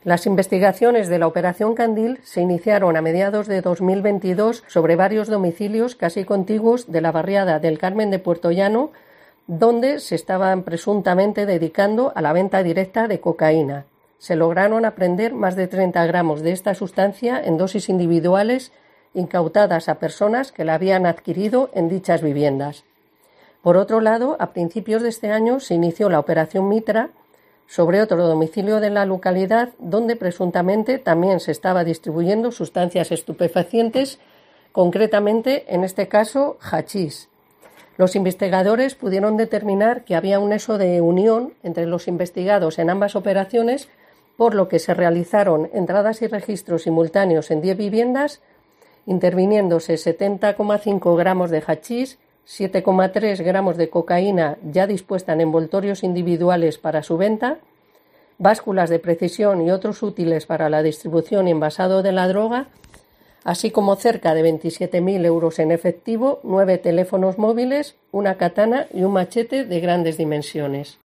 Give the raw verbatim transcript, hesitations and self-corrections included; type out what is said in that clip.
Las investigaciones de la Operación Candil se iniciaron a mediados de dos mil veintidós sobre varios domicilios casi contiguos de la barriada del Carmen de Puertollano, donde se estaban presuntamente dedicando a la venta directa de cocaína. Se lograron apreender más de treinta gramos de esta sustancia en dosis individuales incautadas a personas que la habían adquirido en dichas viviendas. Por otro lado, a principios de este año se inició la Operación Mitra sobre otro domicilio de la localidad donde presuntamente también se estaba distribuyendo sustancias estupefacientes, concretamente, en este caso, hachís. Los investigadores pudieron determinar que había un nexo de unión entre los investigados en ambas operaciones, por lo que se realizaron entradas y registros simultáneos en diez viviendas, interviniéndose setenta coma cinco gramos de hachís, siete coma tres gramos de cocaína ya dispuesta en envoltorios individuales para su venta, básculas de precisión y otros útiles para la distribución y envasado de la droga, así como cerca de veintisiete mil euros en efectivo, nueve teléfonos móviles, una katana y un machete de grandes dimensiones.